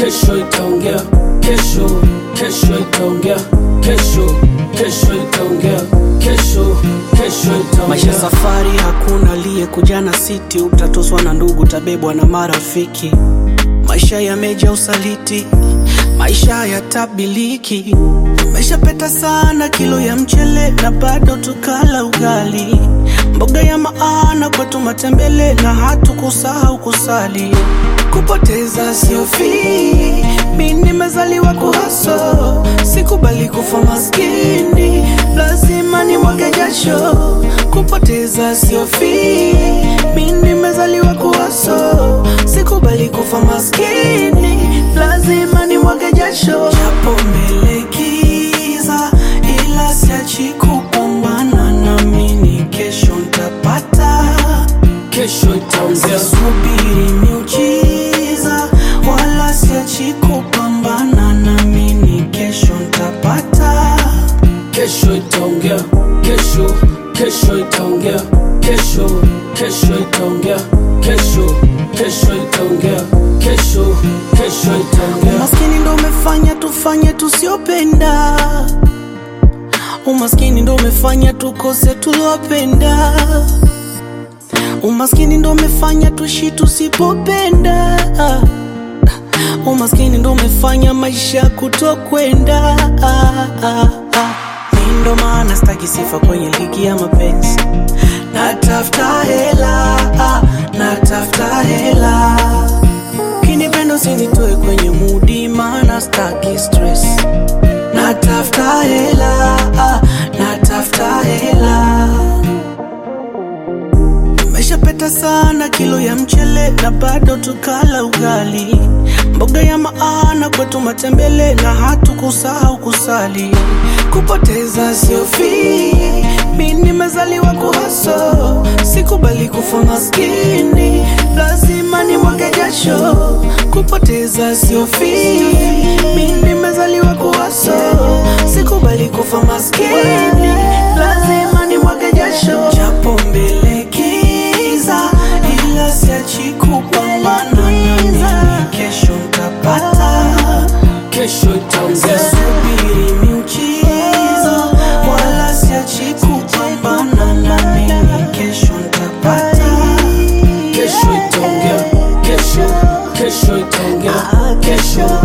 kesho itaongea, kesho itaongea, kesho itaongea, kesho itaongea. Maisha safari, hakuna aliyekuja na siti. Utatoswa na ndugu, utabebwa na marafiki. Maisha yameja usaliti, maisha yatabiliki. Umeshapeta sana kilo ya mchele na bado tukala ugali. Mboga ya maana kwetu matembele na hatukusahau kusali. Kupoteza sio fii, mimi nimezaliwa kuhaso. Sikubali kufa maskini, lazima nimwage jasho. Kupoteza sio fii, mimi nimezaliwa kuhaso. Sikubali kufa maskini, lazima nimwage jasho. Japo mbele giza, ila siachi kupambana. Naamini kesho nitapata, kesho itaongea. Sisubiri miujiza, wala siachi kupambana. Naamini kesho nitapata, kesho itaongea, kesho itaongea, kesho itaongea, kesho itaongea, kesho itaongea. Umaskini ndo umefanya tufanye tusiopenda. Umaskini ndo umefanya tukose tulopenda. Umaskini ndo umefanya tuishi tusipopenda. Umaskini ndo umefanya maisha kutokwenda. Mimi ndo maana sitaki sifa kwenye ligi ya mapenzi. Natafuta hela, natafuta hela. Kinipendo usinitoe kwenye moodi, maana sitaki stress. Natafuta hela, natafuta hela. Umeshapeta sana kilo ya mchele na bado tukala ugali. Mboga ya maana kwetu matembele na hatukusahau kusali. Kupoteza sio fii, mimi nimezaliwa kuhaso. Sikubali kufa maskini, lazima nimwage jasho. Kupoteza sio fii, mimi nimezaliwa kuhaso. Sikubali kufa maskini, lazima nimwage jasho. Japo mbele giza, ila siachi kupambana. Naamini kesho nitapata, kesho itaongea. Sisubiri miujiza, wala siachi kupambana. Naamini kesho nitapata, Kesho itaongea, kesho itaongea, kesho